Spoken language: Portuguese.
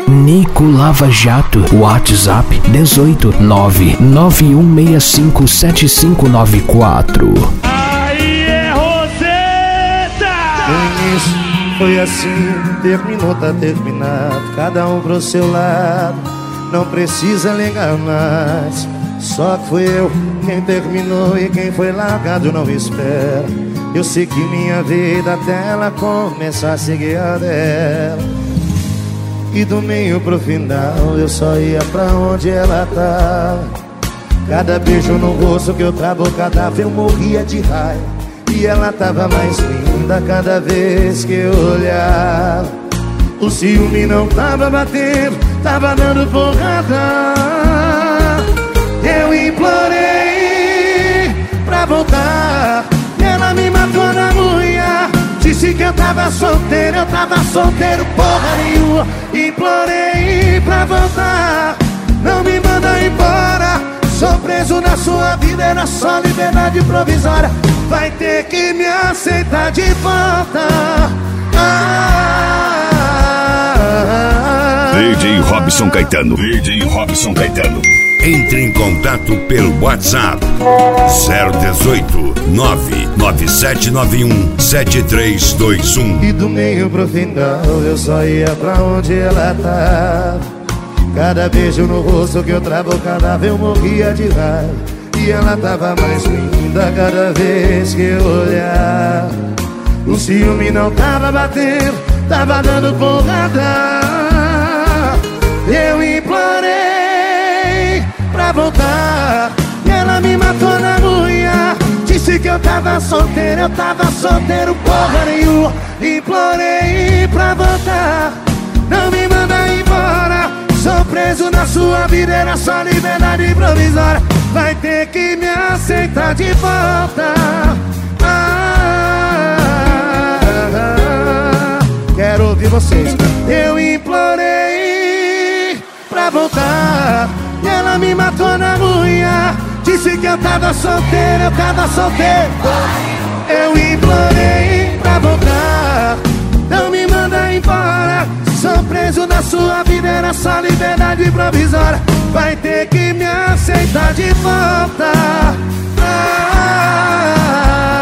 Nico Lava Jato. WhatsApp 18991657594. Aí é Roseta! No início foi assim, terminou, tá terminado. Cada um pro seu lado, não precisa ligar mais. Só que fui eu quem terminou e quem foi largado não espera. Eu segui minha vida até ela começar a seguir a dela. E do meio pro final eu só ia pra onde ela tava. Cada beijo no rosto que eu trabucava eu morria de raiva. E ela tava mais linda cada vez que eu olhava. O ciúme não tava batendo, tava dando porrada. Eu implorei pra voltar, ela me matou na unha. Disse que eu tava solteiro porra nenhuma. Implorei pra voltar, não me manda embora. Sou preso na sua vida, era só liberdade provisória. Vai ter que me aceitar de volta. DJ Robson Caetano. DJ Robson Caetano. Entre em contato pelo WhatsApp 018 99791 7321. E do meio pro final eu só ia pra onde ela tava. Cada beijo no rosto que eu trabucava eu morria de raiva. E ela tava mais linda cada vez que eu olhava. O ciúme não tava batendo, tava dando porrada. Eu implorei pra voltar, e ela me matou na unha. Disse que eu tava solteiro porra nenhuma. Implorei pra voltar, não me manda embora. Sou preso na sua vida, era só liberdade provisória. Vai ter que me aceitar de volta. Quero ouvir vocês. Eu implorei pra voltar, e ela me matou na unha. Disse que eu tava solteiro Eu implorei pra voltar, não me manda embora. Sou preso na sua vida, era só liberdade provisória. Vai ter que me aceitar de volta.